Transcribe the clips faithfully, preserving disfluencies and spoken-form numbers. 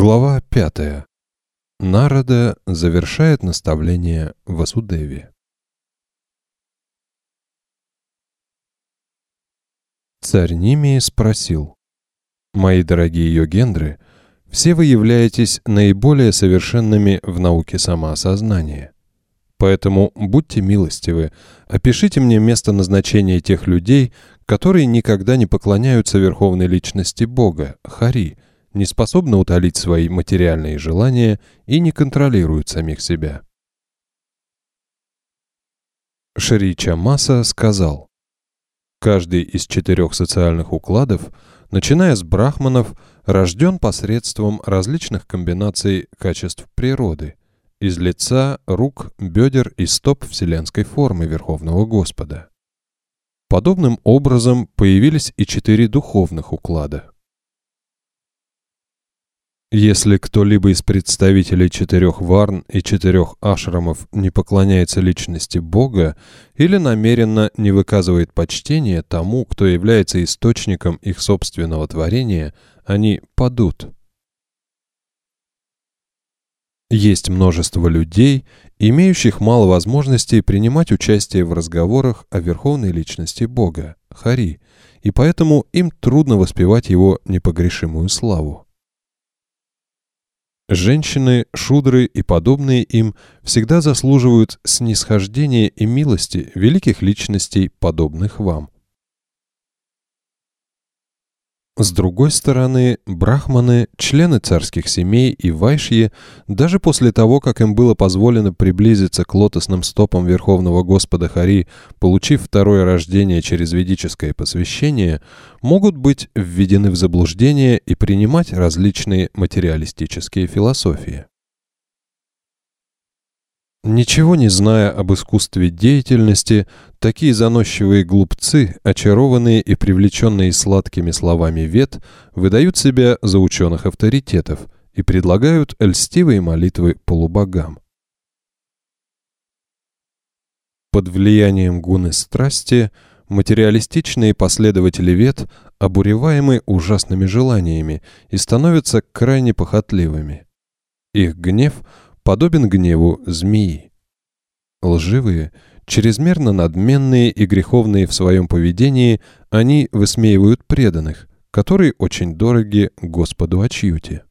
Глава пятая. Нарада завершает наставление Васудеве. Царь Нимии спросил: «Мои дорогие йогендры, все вы являетесь наиболее совершенными в науке самоосознания. Поэтому будьте милостивы, опишите мне место назначения тех людей, которые никогда не поклоняются верховной личности Бога, Хари, не способны утолить свои материальные желания и не контролируют самих себя». Шри Чамаса сказал: «Каждый из четырех социальных укладов, начиная с брахманов, рожден посредством различных комбинаций качеств природы, из лица, рук, бедер и стоп вселенской формы Верховного Господа. Подобным образом появились и четыре духовных уклада. Если кто-либо из представителей четырех варн и четырех ашрамов не поклоняется личности Бога или намеренно не выказывает почтения тому, кто является источником их собственного творения, они падут. Есть множество людей, имеющих мало возможностей принимать участие в разговорах о верховной личности Бога, Хари, и поэтому им трудно воспевать его непогрешимую славу. Женщины, шудры и подобные им всегда заслуживают снисхождения и милости великих личностей, подобных вам. С другой стороны, брахманы, члены царских семей и вайшьи, даже после того, как им было позволено приблизиться к лотосным стопам Верховного Господа Хари, получив второе рождение через ведическое посвящение, могут быть введены в заблуждение и принимать различные материалистические философии. Ничего не зная об искусстве деятельности, такие заносчивые глупцы, очарованные и привлеченные сладкими словами вед, выдают себя за ученых авторитетов и предлагают льстивые молитвы полубогам. Под влиянием гуны страсти материалистичные последователи вед обуреваемы ужасными желаниями и становятся крайне похотливыми. Их гнев подобен гневу змеи. Лживые, чрезмерно надменные и греховные в своем поведении, они высмеивают преданных, которые очень дороги Господу Ачьюти.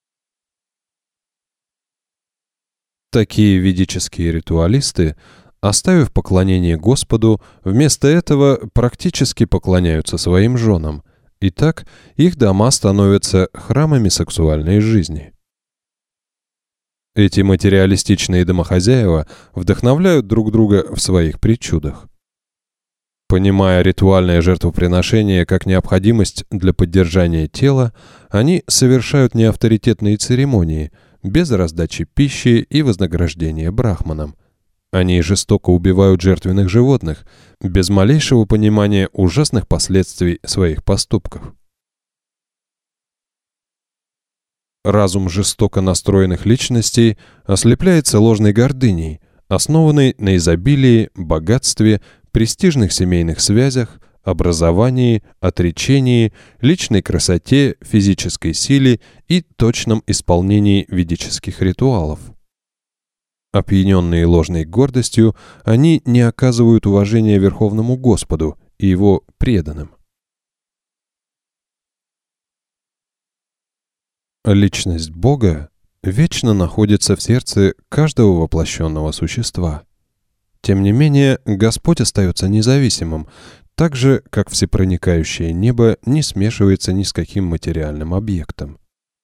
Такие ведические ритуалисты, оставив поклонение Господу, вместо этого практически поклоняются своим женам, и так их дома становятся храмами сексуальной жизни. Эти материалистичные домохозяева вдохновляют друг друга в своих причудах. Понимая ритуальное жертвоприношение как необходимость для поддержания тела, они совершают неавторитетные церемонии, без раздачи пищи и вознаграждения брахманам. Они жестоко убивают жертвенных животных, без малейшего понимания ужасных последствий своих поступков. Разум жестоко настроенных личностей ослепляется ложной гордыней, основанной на изобилии, богатстве, престижных семейных связях, образовании, отречении, личной красоте, физической силе и точном исполнении ведических ритуалов. Опьяненные ложной гордостью, они не оказывают уважения Верховному Господу и его преданным. Личность Бога вечно находится в сердце каждого воплощенного существа. Тем не менее, Господь остается независимым, так же, как всепроникающее небо не смешивается ни с каким материальным объектом.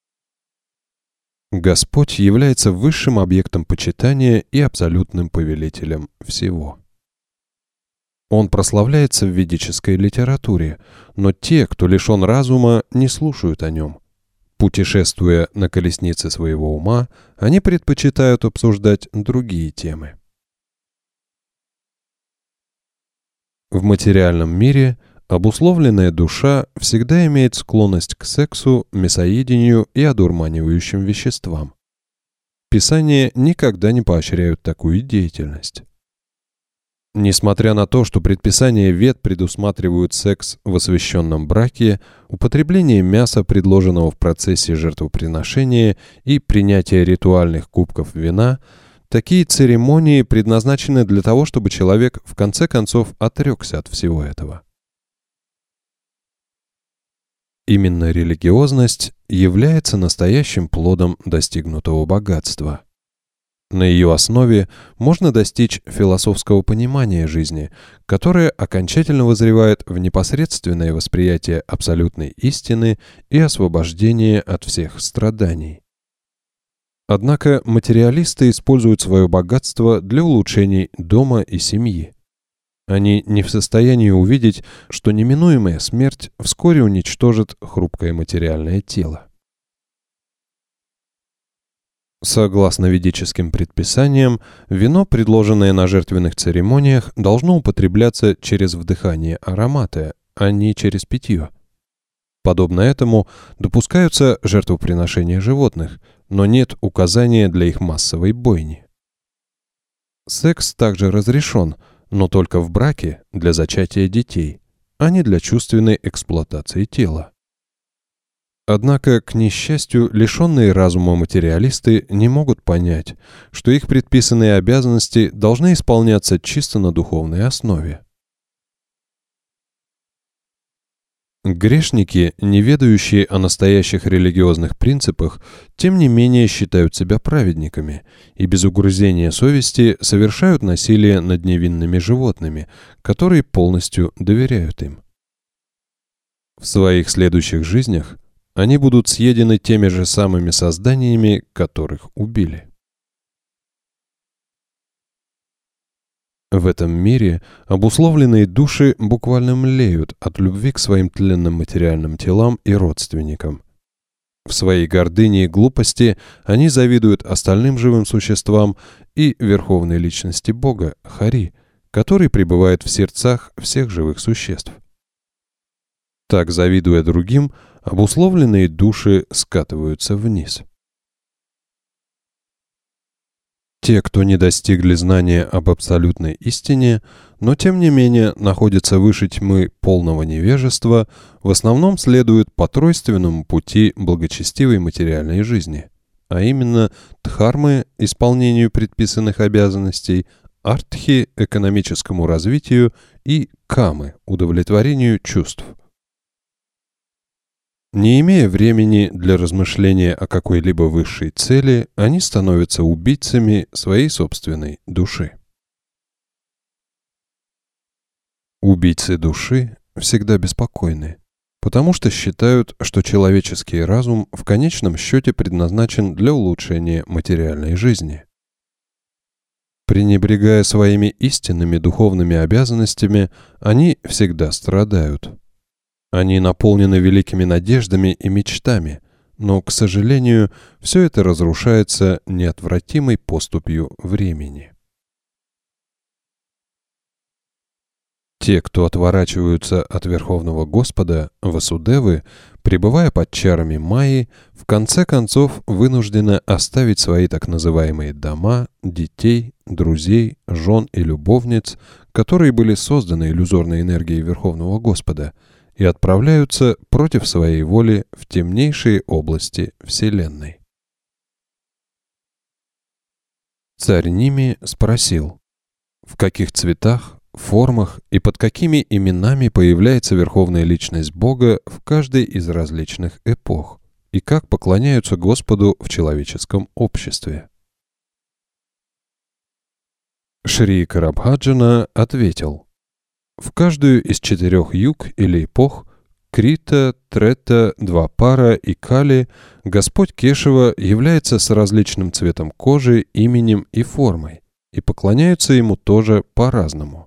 Господь является высшим объектом почитания и абсолютным повелителем всего. Он прославляется в ведической литературе, но те, кто лишен разума, не слушают о нем. Путешествуя на колеснице своего ума, они предпочитают обсуждать другие темы. В материальном мире обусловленная душа всегда имеет склонность к сексу, мясоедению и одурманивающим веществам. Писания никогда не поощряют такую деятельность. Несмотря на то, что предписания Вед предусматривают секс в освященном браке, употребление мяса, предложенного в процессе жертвоприношения, и принятие ритуальных кубков вина, такие церемонии предназначены для того, чтобы человек в конце концов отрекся от всего этого. Именно религиозность является настоящим плодом достигнутого богатства. На ее основе можно достичь философского понимания жизни, которое окончательно вызревает в непосредственное восприятие абсолютной истины и освобождение от всех страданий. Однако материалисты используют свое богатство для улучшений дома и семьи. Они не в состоянии увидеть, что неминуемая смерть вскоре уничтожит хрупкое материальное тело. Согласно ведическим предписаниям, вино, предложенное на жертвенных церемониях, должно употребляться через вдыхание аромата, а не через питье. Подобно этому допускаются жертвоприношения животных, но нет указания для их массовой бойни. Секс также разрешен, но только в браке для зачатия детей, а не для чувственной эксплуатации тела. Однако, к несчастью, лишенные разума материалисты не могут понять, что их предписанные обязанности должны исполняться чисто на духовной основе. Грешники, не ведающие о настоящих религиозных принципах, тем не менее считают себя праведниками и без угрызения совести совершают насилие над невинными животными, которые полностью доверяют им. В своих следующих жизнях они будут съедены теми же самыми созданиями, которых убили. В этом мире обусловленные души буквально млеют от любви к своим тленным материальным телам и родственникам. В своей гордыне и глупости они завидуют остальным живым существам и верховной личности Бога, Хари, который пребывает в сердцах всех живых существ. Так, завидуя другим, обусловленные души скатываются вниз. Те, кто не достигли знания об абсолютной истине, но тем не менее находятся выше тьмы полного невежества, в основном следуют по тройственному пути благочестивой материальной жизни, а именно дхармы – исполнению предписанных обязанностей, артхи – экономическому развитию и камы – удовлетворению чувств. Не имея времени для размышления о какой-либо высшей цели, они становятся убийцами своей собственной души. Убийцы души всегда беспокойны, потому что считают, что человеческий разум в конечном счете предназначен для улучшения материальной жизни. Пренебрегая своими истинными духовными обязанностями, они всегда страдают. Они наполнены великими надеждами и мечтами, но, к сожалению, все это разрушается неотвратимой поступью времени. Те, кто отворачиваются от Верховного Господа, Васудевы, пребывая под чарами Майи, в конце концов вынуждены оставить свои так называемые дома, детей, друзей, жен и любовниц, которые были созданы иллюзорной энергией Верховного Господа, и отправляются против своей воли в темнейшие области Вселенной. Царь Ними спросил, в каких цветах, формах и под какими именами появляется Верховная Личность Бога в каждой из различных эпох, и как поклоняются Господу в человеческом обществе. Шри Карабхаджана ответил, в каждую из четырех юг или эпох Крита, Трета, Двапара и Кали Господь Кешава является с различным цветом кожи, именем и формой, и поклоняются Ему тоже по-разному.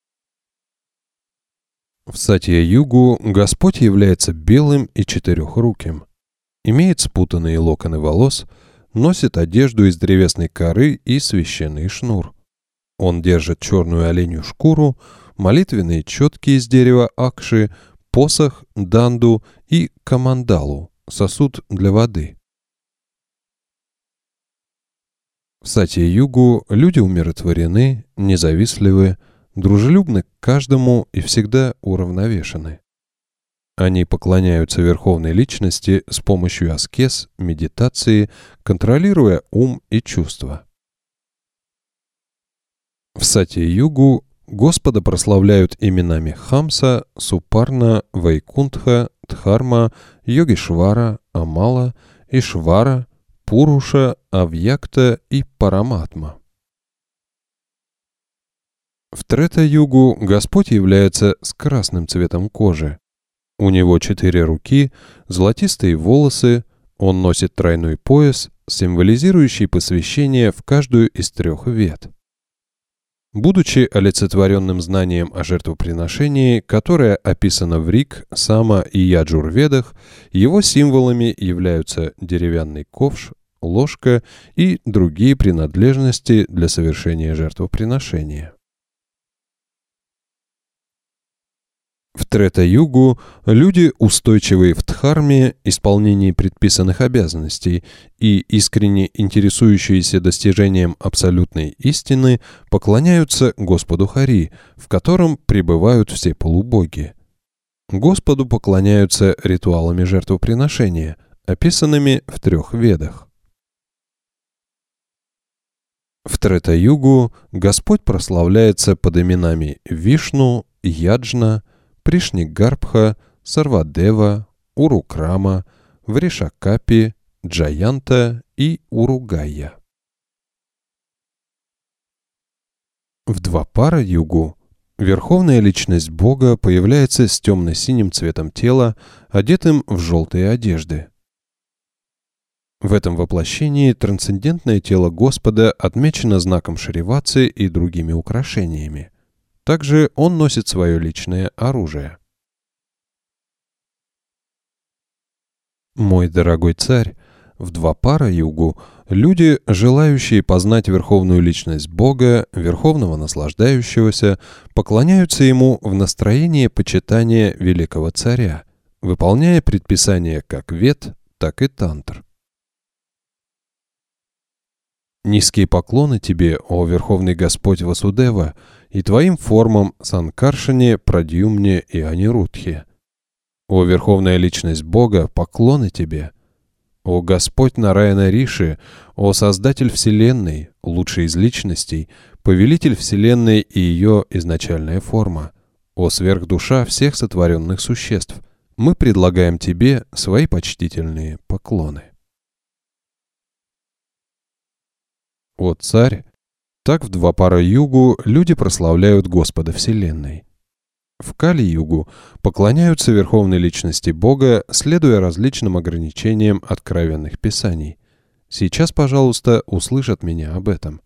В Сатья-югу Господь является белым и четырехруким, имеет спутанные локоны волос, носит одежду из древесной коры и священный шнур. Он держит черную оленью шкуру, молитвенные четки из дерева акши, посох, данду и камандалу, сосуд для воды. В Сатья-югу люди умиротворены, независтливы, дружелюбны к каждому и всегда уравновешены. Они поклоняются Верховной Личности с помощью аскез, медитации, контролируя ум и чувства. В Сатья-югу Господа прославляют именами Хамса, Супарна, Вайкунтха, Дхарма, Йогишвара, Амала, Ишвара, Пуруша, Авьякта и Параматма. В Трета-югу Господь является с красным цветом кожи. У него четыре руки, золотистые волосы, он носит тройной пояс, символизирующий посвящение в каждую из трех вед. Будучи олицетворенным знанием о жертвоприношении, которое описано в Риг, Сама и Яджур-ведах, его символами являются деревянный ковш, ложка и другие принадлежности для совершения жертвоприношения. В Трета-югу люди, устойчивые в дхарме, исполнении предписанных обязанностей и искренне интересующиеся достижением абсолютной истины, поклоняются Господу Хари, в котором пребывают все полубоги. Господу поклоняются ритуалами жертвоприношения, описанными в трех ведах. В Трета-югу Господь прославляется под именами Вишну, Яджна, Пришнигарбха, Сарвадева, Урукрама, Вришакапи, Джаянта и Уругая. В Двапара-югу Верховная Личность Бога появляется с темно-синим цветом тела, одетым в желтые одежды. В этом воплощении трансцендентное тело Господа отмечено знаком Шриватсы и другими украшениями. Также он носит свое личное оружие. Мой дорогой царь, в Двапара-югу люди, желающие познать Верховную Личность Бога, Верховного Наслаждающегося, поклоняются Ему в настроении почитания Великого Царя, выполняя предписания как вед, так и тантр. Низкие поклоны Тебе, о Верховный Господь Васудева, и Твоим формам Санкаршане, Прадьюмне и Анирудхе. О Верховная Личность Бога, поклоны Тебе. О Господь Нараяна Риши, о Создатель Вселенной, лучший из личностей, Повелитель Вселенной и ее изначальная форма. О Сверхдуша всех сотворенных существ, мы предлагаем Тебе свои почтительные поклоны. О Царь, так в Двапара-югу люди прославляют Господа Вселенной. В Кали-югу поклоняются Верховной Личности Бога, следуя различным ограничениям откровенных писаний. Сейчас, пожалуйста, услышат меня об этом.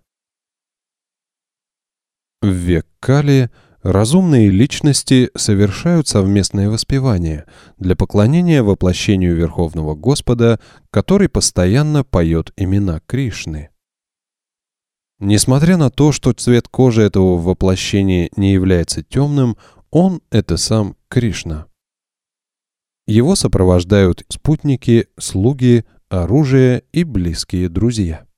В век Кали разумные личности совершают совместное воспевание для поклонения воплощению Верховного Господа, который постоянно поет имена Кришны. Несмотря на то, что цвет кожи этого воплощения не является темным, он — это сам Кришна. Его сопровождают спутники, слуги, оружие и близкие друзья.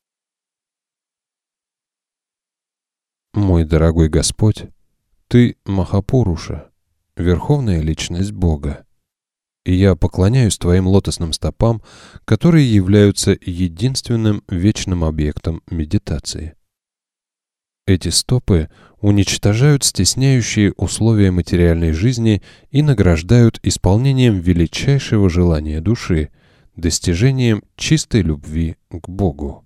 Мой дорогой Господь, Ты Махапуруша, Верховная Личность Бога, и я поклоняюсь Твоим лотосным стопам, которые являются единственным вечным объектом медитации. Эти стопы уничтожают стесняющие условия материальной жизни и награждают исполнением величайшего желания души, достижением чистой любви к Богу.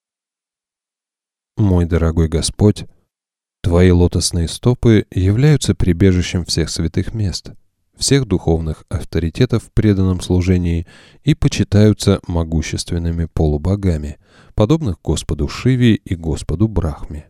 Мой дорогой Господь, Твои лотосные стопы являются прибежищем всех святых мест, всех духовных авторитетов в преданном служении и почитаются могущественными полубогами, подобных Господу Шиве и Господу Брахме.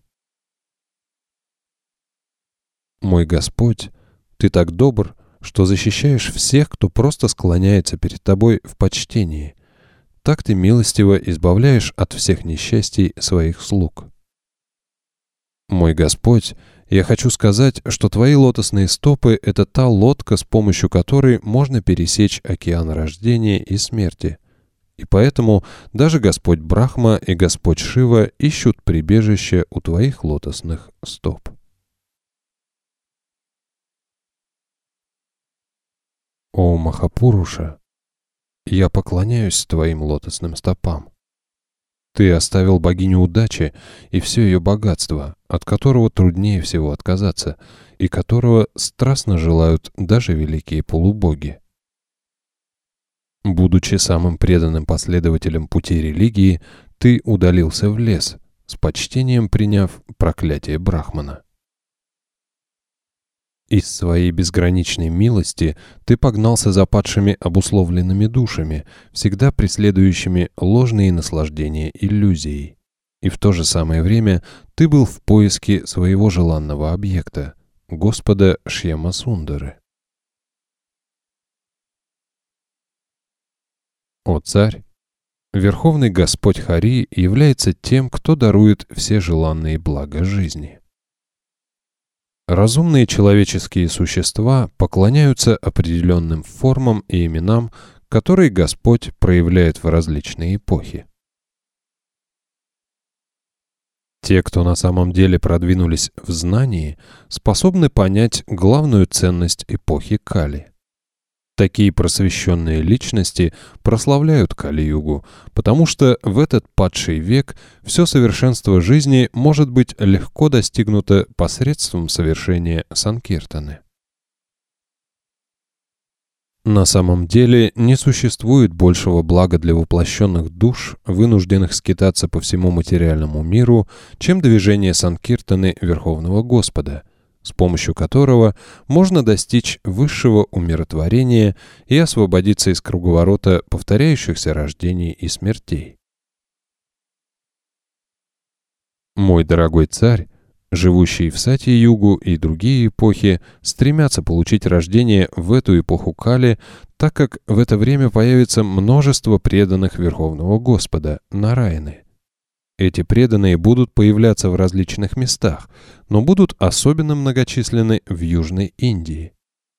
Мой Господь, Ты так добр, что защищаешь всех, кто просто склоняется перед Тобой в почтении. Так Ты милостиво избавляешь от всех несчастий своих слуг. Мой Господь, я хочу сказать, что Твои лотосные стопы — это та лодка, с помощью которой можно пересечь океан рождения и смерти. И поэтому даже Господь Брахма и Господь Шива ищут прибежище у Твоих лотосных стоп. О Махапуруша, я поклоняюсь твоим лотосным стопам. Ты оставил богиню удачи и все ее богатство, от которого труднее всего отказаться, и которого страстно желают даже великие полубоги. Будучи самым преданным последователем пути религии, ты удалился в лес, с почтением приняв проклятие Брахмана. Из своей безграничной милости ты погнался за падшими обусловленными душами, всегда преследующими ложные наслаждения иллюзией. И в то же самое время ты был в поиске своего желанного объекта, Господа Шьямасундары. О царь! Верховный Господь Хари является тем, кто дарует все желанные блага жизни. Разумные человеческие существа поклоняются определенным формам и именам, которые Господь проявляет в различные эпохи. Те, кто на самом деле продвинулись в знании, способны понять главную ценность эпохи Кали. Такие просвещенные личности прославляют Кали-югу, потому что в этот падший век все совершенство жизни может быть легко достигнуто посредством совершения санкиртаны. На самом деле не существует большего блага для воплощенных душ, вынужденных скитаться по всему материальному миру, чем движение санкиртаны Верховного Господа, с помощью которого можно достичь высшего умиротворения и освободиться из круговорота повторяющихся рождений и смертей. Мой дорогой царь, живущие в Сати-югу и другие эпохи, стремятся получить рождение в эту эпоху Кали, так как в это время появится множество преданных Верховного Господа, Нараяны. Эти преданные будут появляться в различных местах, но будут особенно многочисленны в Южной Индии.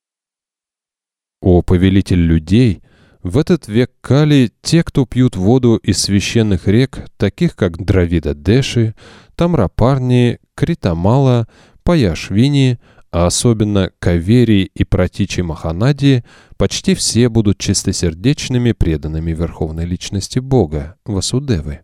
О повелитель людей! В этот век Кали те, кто пьют воду из священных рек, таких как Дравида-Деши, Тамрапарни, Критамала, Паяшвини, а особенно Кавери и Пратичи Маханади, почти все будут чистосердечными преданными Верховной Личности Бога, Васудевы.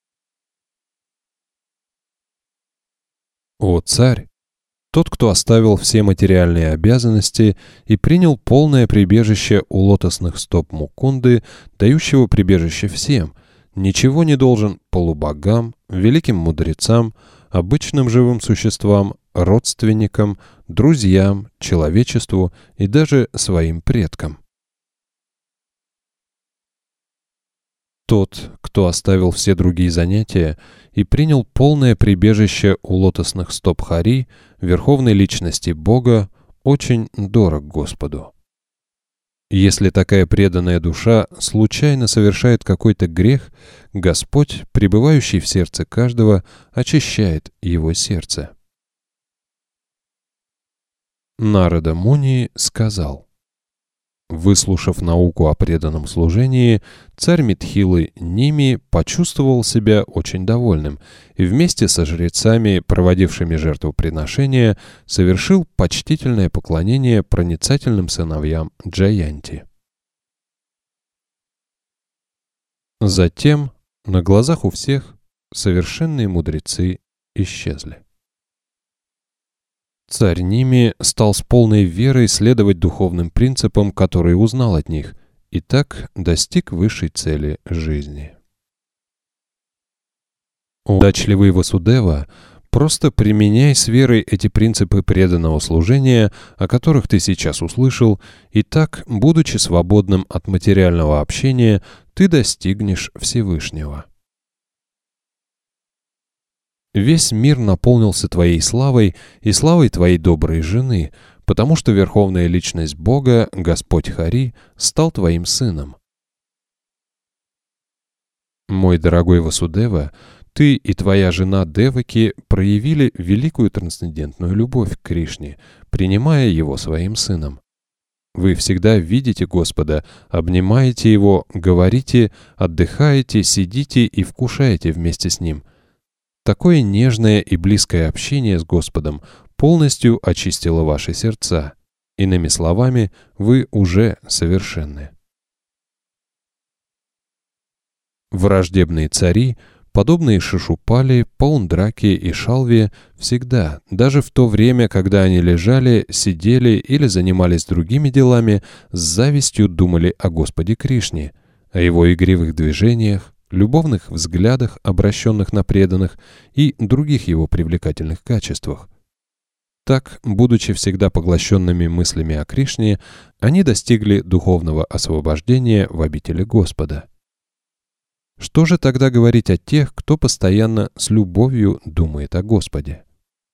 О царь! Тот, кто оставил все материальные обязанности и принял полное прибежище у лотосных стоп Мукунды, дающего прибежище всем, ничего не должен полубогам, великим мудрецам, обычным живым существам, родственникам, друзьям, человечеству и даже своим предкам. Тот, кто оставил все другие занятия и принял полное прибежище у лотосных стоп Хари, Верховной Личности Бога, очень дорог Господу. Если такая преданная душа случайно совершает какой-то грех, Господь, пребывающий в сердце каждого, очищает его сердце. Нарада Муни сказал: выслушав науку о преданном служении, царь Митхилы Ними почувствовал себя очень довольным и вместе со жрецами, проводившими жертвоприношения, совершил почтительное поклонение проницательным сыновьям Джаянти. Затем, на глазах у всех, совершенные мудрецы исчезли. Царь Ними стал с полной верой следовать духовным принципам, которые узнал от них, и так достиг высшей цели жизни. Удачливый Васудева, просто применяй с верой эти принципы преданного служения, о которых ты сейчас услышал, и так, будучи свободным от материального общения, ты достигнешь Всевышнего. Весь мир наполнился твоей славой и славой твоей доброй жены, потому что Верховная Личность Бога, Господь Хари, стал твоим сыном. Мой дорогой Васудева, ты и твоя жена Деваки проявили великую трансцендентную любовь к Кришне, принимая его своим сыном. Вы всегда видите Господа, обнимаете его, говорите, отдыхаете, сидите и вкушаете вместе с ним. Такое нежное и близкое общение с Господом полностью очистило ваши сердца, Иными словами, вы уже совершенны. Враждебные цари, подобные Шишупали, Паундраке и Шалве, всегда, даже в то время, когда они лежали, сидели или занимались другими делами, с завистью думали о Господе Кришне, о его игривых движениях, любовных взглядах, обращенных на преданных, и других его привлекательных качествах. Так, будучи всегда поглощенными мыслями о Кришне, они достигли духовного освобождения в обители Господа. Что же тогда говорить о тех, кто постоянно с любовью думает о Господе?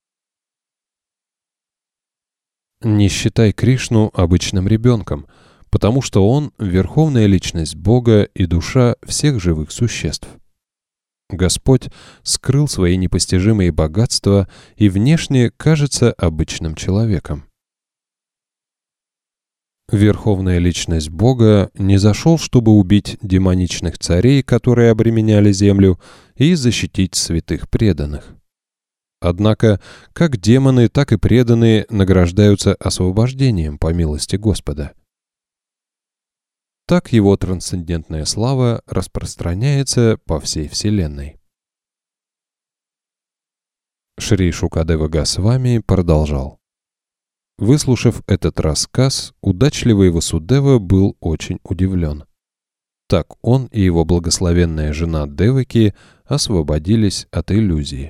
Не считай Кришну обычным ребенком, потому что он — верховная личность Бога и душа всех живых существ. Господь скрыл свои непостижимые богатства и внешне кажется обычным человеком. Верховная личность Бога не зашел, чтобы убить демоничных царей, которые обременяли землю, и защитить святых преданных. Однако, как демоны, так и преданные награждаются освобождением по милости Господа. Так его трансцендентная слава распространяется по всей Вселенной. Шри Шукадева Госвами продолжал. Выслушав этот рассказ, удачливый Васудева был очень удивлен. Так он и его благословенная жена Деваки освободились от иллюзии.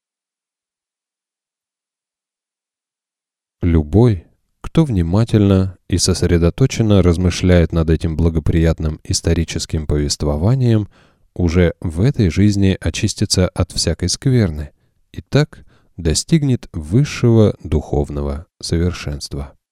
Любой, кто внимательно и сосредоточенно размышляет над этим благоприятным историческим повествованием, уже в этой жизни очистится от всякой скверны и так достигнет высшего духовного совершенства.